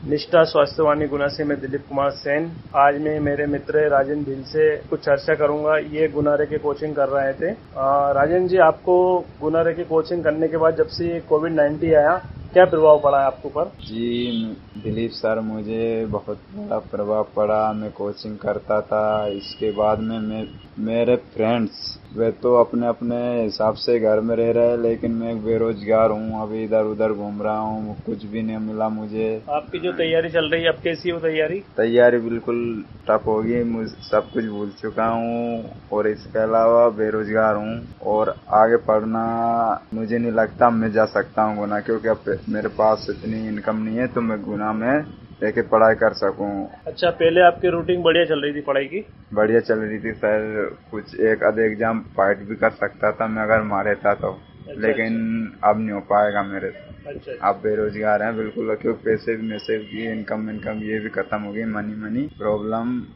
निष्ठा स्वास्थ्यवाणी गुना से मैं दिलीप कुमार सेन। आज मैं मेरे मित्र राजन भील से कुछ चर्चा करूंगा। ये गुनारे की कोचिंग कर रहे थे। राजन जी, आपको गुनारे की कोचिंग करने के बाद जब से कोविड-19 आया, क्या प्रभाव पड़ा है आपके ऊपर? जी दिलीप सर, मुझे बहुत बड़ा प्रभाव पड़ा। मैं कोचिंग करता था, इसके बाद में मेरे फ्रेंड्स वे तो अपने अपने हिसाब से घर में रह रहे हैं, लेकिन मैं बेरोजगार हूँ। अभी इधर उधर घूम रहा हूँ, कुछ भी नहीं मिला मुझे। आपकी जो तैयारी चल रही है, अब कैसी है वो तैयारी? तैयारी बिल्कुल टफ होगी। सब कुछ भूल चुका हूँ और इसके अलावा बेरोजगार हूँ और आगे पढ़ना मुझे नहीं लगता मैं जा सकता हूँ गुना, क्योंकि अब मेरे पास इतनी इनकम नहीं है तो मैं गुना में लेके पढ़ाई कर सकूँ। अच्छा, पहले आपकी रूटीन बढ़िया चल रही थी पढ़ाई की? बढ़िया चल रही थी सर। कुछ एक आधे एग्जाम फाइट भी कर सकता था मैं अगर मारे था तो। लेकिन अब नहीं हो पाएगा मेरे से। आप बेरोजगार हैं बिल्कुल, क्योंकि पैसे भी, मैसे भी, इनकम ये भी खत्म हो गई। Money problem